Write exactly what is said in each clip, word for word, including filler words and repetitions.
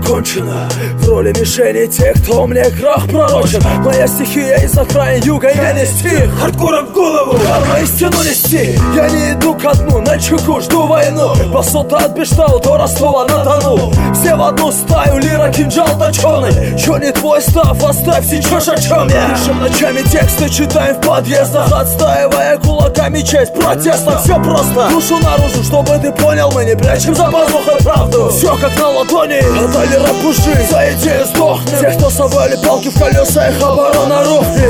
кончено. В роли мишени тех, кто мне крах пророчен. Моя стихия из окраин юга, я не стих. Хардкором в голову, карма истину нести. Я не иду ко дну, на чеку жду войну. Посота от Бештау до Ростова на Дону. Все в одну стаю, лира, кинжал точеный. Чё не твой став, оставь, сейчас о чем я. Пишем ночами тексты, читаем в подъездах, отстаивая кулаками честь протеста. Все просто, душу наружу, чтобы ты понял, мы не прячем за пазухой правду. Все как на ладони, отдали рапуши, за идею сдохнем. Те, кто собрали палки в колеса, их оборона рухнет.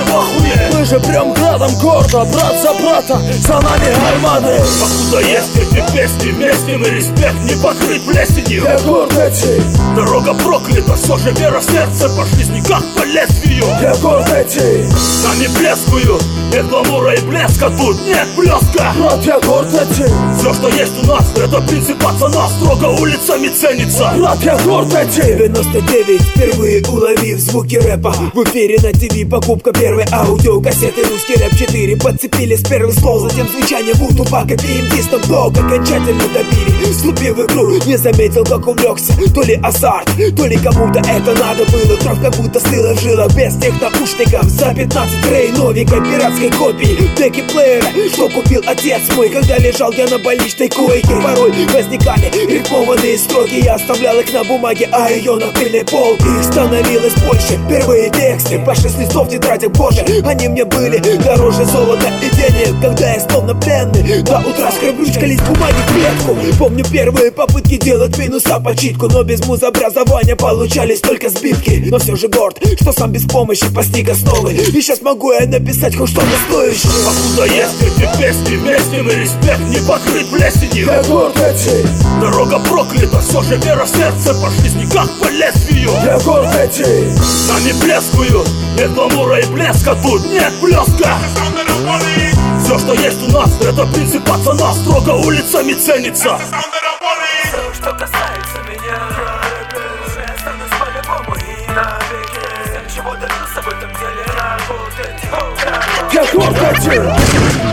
Мы же прям градом гордо, брат за брата, за нами армады. Покуда есть эти песни, вместе мы респект не покрыть плесенью. Я горд этим. Дорога проклята, все же вера в сердце по жизни как по лезвию. Я горд этим. Нами блескую, нет гламура и блеска, тут нет блеска. Брат, я горд этим. Все, что есть у нас, это принцип пацана, строго улицами ценится. Брат, я горд этим. девяносто девять, впервые уловив звуки рэпа. В эфире на ТВ покупка первой аудиокассеты. Русский рэп четыре подцепили с первых слов. Затем звучание Ву Тупака, пи эм ди Snoop Dogg окончательно добили. Вступив в игру, не заметил, как увлекся. То ли азарт, то ли кому-то это надо было. Кровь как будто стыла в жилах без тех наушников. За пятнадцать рей новенькой пиратской копии деки плеера, что купил отец мой, когда лежал я на больничной койке. Порой возникали рифмованные строки, я оставлял их на бумаге, а ее на пыльной полке. Их становилось больше, первые тексты по шесть листов в тетрадях, боже, они мне были дороже золота и денег. Когда я словно пленный до утра скреблючкались бумаги в клетку. Помню первые попытки делать минуса по читку, но без музобразования получались только сбитки. Но все же горд, что сам без помощи постиг основы, и сейчас могу я написать хоть что-то стоящее. Покуда есть эти песни, вместе мы респект не покрыть плесенью. Я горд этим. Дорога проклята, все же вера в сердце по жизни как по лезвию. Я горд этим. Нами блескую, нет гламура и блеска, тут нет блеска. Все, что есть у нас, это принцип пацана, строго улицами ценится. Все, что касается меня, я останусь по-любому и навеки. Чего добился в этом деле, работать. Я горд этим.